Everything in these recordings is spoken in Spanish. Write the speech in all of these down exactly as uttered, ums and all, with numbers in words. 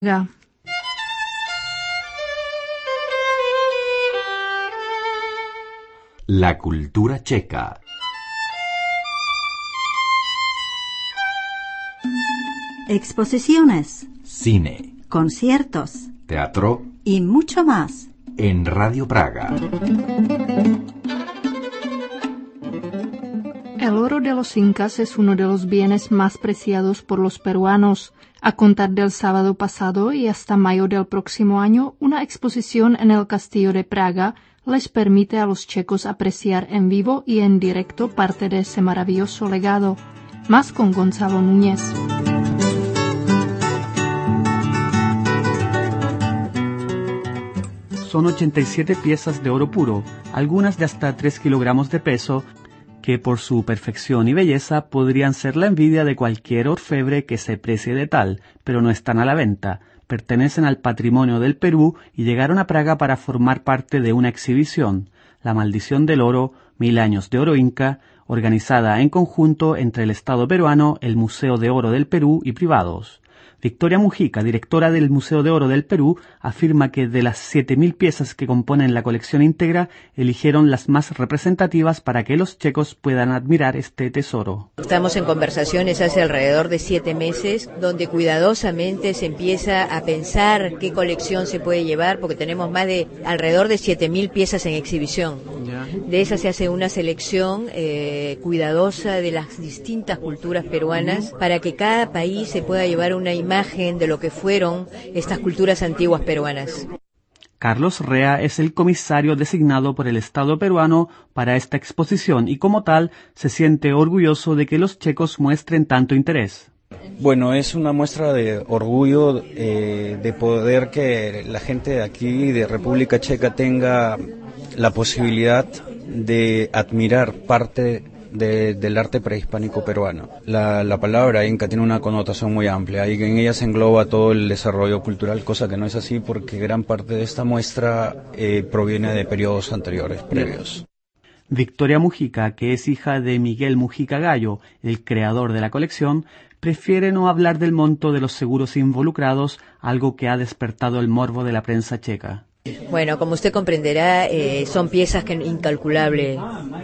La cultura checa. Exposiciones, Cine, conciertos teatro y mucho más en Radio Praga. El oro de los incas es uno de los bienes más preciados por los peruanos. A contar del sábado pasado y hasta mayo del próximo año, una exposición en el Castillo de Praga les permite a los checos apreciar en vivo y en directo parte de ese maravilloso legado. Más con Gonzalo Núñez. Son ochenta y siete piezas de oro puro, algunas de hasta tres kilogramos de peso, que por su perfección y belleza podrían ser la envidia de cualquier orfebre que se precie de tal, pero no están a la venta. Pertenecen al patrimonio del Perú y llegaron a Praga para formar parte de una exhibición, La maldición del oro, mil años de oro inca, organizada en conjunto entre el Estado peruano, el Museo de Oro del Perú y privados. Victoria Mujica, directora del Museo de Oro del Perú, afirma que de las siete mil piezas que componen la colección íntegra, eligieron las más representativas para que los checos puedan admirar este tesoro. Estamos en conversaciones hace alrededor de siete meses, donde cuidadosamente se empieza a pensar qué colección se puede llevar, porque tenemos más de alrededor de siete mil piezas en exhibición. De esas se hace una selección eh, cuidadosa de las distintas culturas peruanas, para que cada país se pueda llevar una imagen de lo que fueron estas culturas antiguas peruanas. Carlos Rea es el comisario designado por el Estado peruano para esta exposición y como tal se siente orgulloso de que los checos muestren tanto interés. Bueno, es una muestra de orgullo eh, de poder que la gente de aquí, de República Checa, tenga la posibilidad de admirar parte De, del arte prehispánico peruano. La, la palabra inca tiene una connotación muy amplia y en ella se engloba todo el desarrollo cultural, cosa que no es así porque gran parte de esta muestra eh, proviene de periodos anteriores, previos. Victoria Mujica, que es hija de Miguel Mujica Gallo, el creador de la colección, prefiere no hablar del monto de los seguros involucrados, algo que ha despertado el morbo de la prensa checa. Bueno, como usted comprenderá, eh, son piezas que incalculable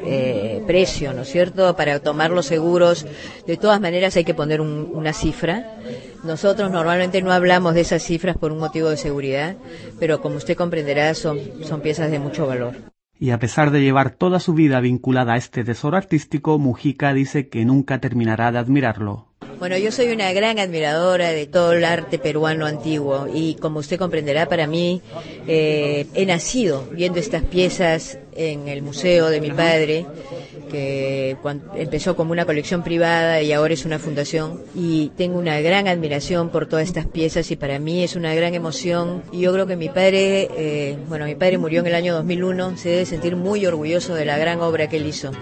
eh, precio, ¿no es cierto? Para tomar los seguros, de todas maneras hay que poner un, una cifra. Nosotros normalmente no hablamos de esas cifras por un motivo de seguridad, pero como usted comprenderá, son, son piezas de mucho valor. Y a pesar de llevar toda su vida vinculada a este tesoro artístico, Mujica dice que nunca terminará de admirarlo. Bueno, yo soy una gran admiradora de todo el arte peruano antiguo y como usted comprenderá, para mí eh, he nacido viendo estas piezas en el museo de mi padre, que cuando empezó como una colección privada y ahora es una fundación, y tengo una gran admiración por todas estas piezas y para mí es una gran emoción. Y yo creo que mi padre, eh, bueno, mi padre murió en el año dos mil uno, se debe sentir muy orgulloso de la gran obra que él hizo.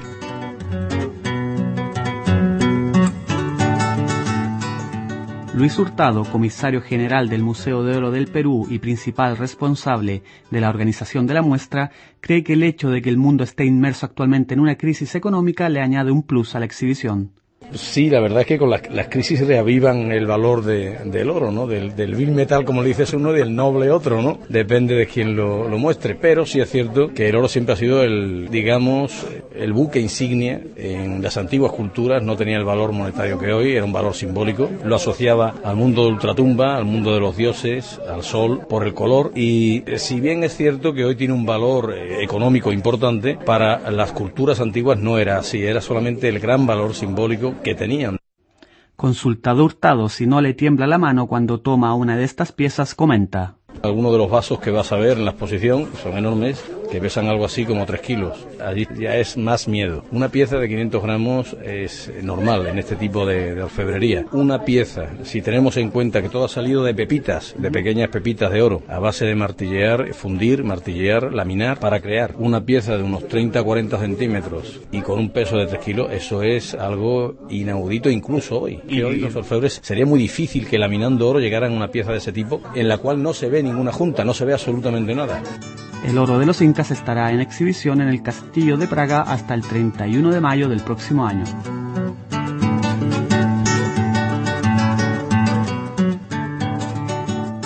Luis Hurtado, comisario general del Museo de Oro del Perú y principal responsable de la organización de la muestra, cree que el hecho de que el mundo esté inmerso actualmente en una crisis económica le añade un plus a la exhibición. Sí, la verdad es que con las, las crisis reavivan el valor de, del oro, ¿no? Del, del vil metal, como le dices uno, y del noble otro, ¿no? Depende de quién lo, lo muestre. Pero sí es cierto que el oro siempre ha sido el, digamos, el buque insignia en las antiguas culturas. No tenía el valor monetario que hoy, era un valor simbólico. Lo asociaba al mundo de ultratumba, al mundo de los dioses, al sol, por el color. Y si bien es cierto que hoy tiene un valor eh, económico importante, para las culturas antiguas no era así. Era solamente el gran valor simbólico que tenían. Consultado Hurtado, si no le tiembla la mano cuando toma una de estas piezas, comenta. Algunos de los vasos que vas a ver en la exposición son enormes, que pesan algo así como tres kilos. Allí ya es más miedo. Una pieza de quinientos gramos es normal en este tipo de, de orfebrería. Una pieza, si tenemos en cuenta que todo ha salido de pepitas, de pequeñas pepitas de oro, a base de martillear, fundir, martillear, laminar, para crear una pieza de unos treinta a cuarenta centímetros y con un peso de tres kilos, eso es algo inaudito incluso hoy. Y hoy los orfebres sería muy difícil que laminando oro llegaran a una pieza de ese tipo, en la cual no se ve ninguna junta, no se ve absolutamente nada. El oro de los incas estará en exhibición en el Castillo de Praga hasta el treinta y uno de mayo del próximo año.